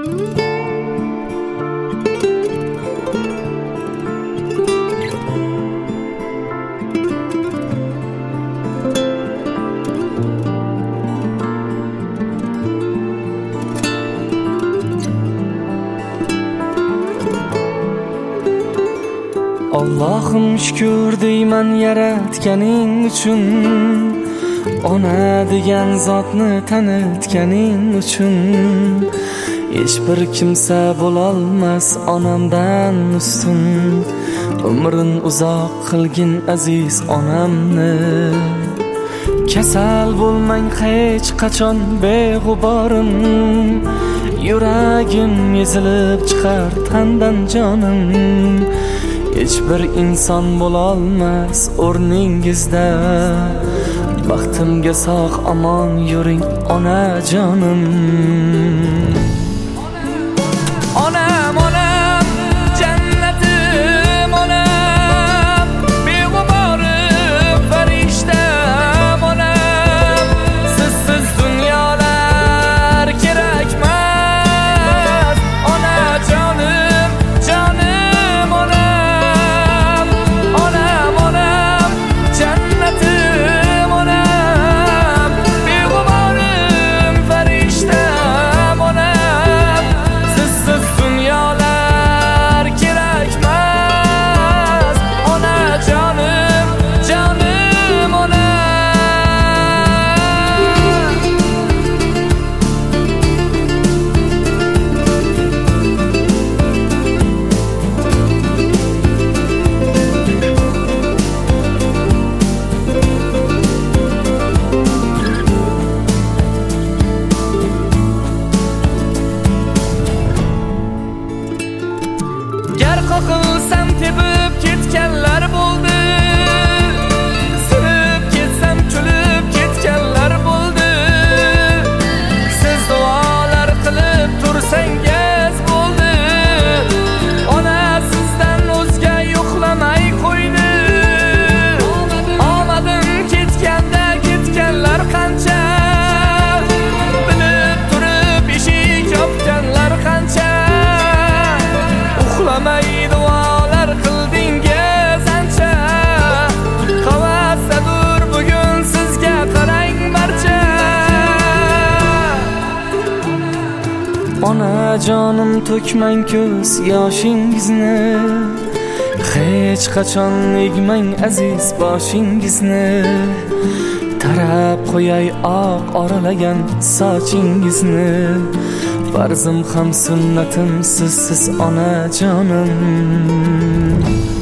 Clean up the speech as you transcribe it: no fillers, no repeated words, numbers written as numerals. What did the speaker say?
Allohim shukr deyman yaratganing uchun, ona degan zotni tanitganing uchun. Hech bir kimsa bo'lolmas onamdan ustun. Umrin uzoq qilgin aziz onamni. Kasal bo'lmang hech qachon beg'uborim. Yuragim ezilib chiqar tandan jonim. Hech bir inson bo'lolmas o'rningizda. Baxtimga sog' omon yuring onajonim. Onam, onam, jannatim onam, beg'uborim farishtam onam. Sizsiz dunyolar kerakmas. Onajonim, jonim onam. Onam, onam, jannatim onam, beg'uborim farishtam onam. Sizsiz dunyolar kerakmas. Onajonim, jonim onam. Gar qoqilsam tepib ketganlar bo'ldi. Sinib ketsam kulib ketganlar bo'ldi. Siz duolar qilib tursangiz bo'ldi. Ona sizdan o'zga yo'qlamay qo'ydi. Omadim ketganda ketganlar qancha. Bilib turib eshik yopganlar qancha. Uxlamay duolar qildingiz ancha. Qavasadur bugun sizga qarang barcha. Onajonim to'kmang ko'z yoshingizni. Hech qachon egmang aziz boshingizni. Tarab qo'yay oq oralagan sochingizni. Farzim ham sunnatim sizsiz onajonim.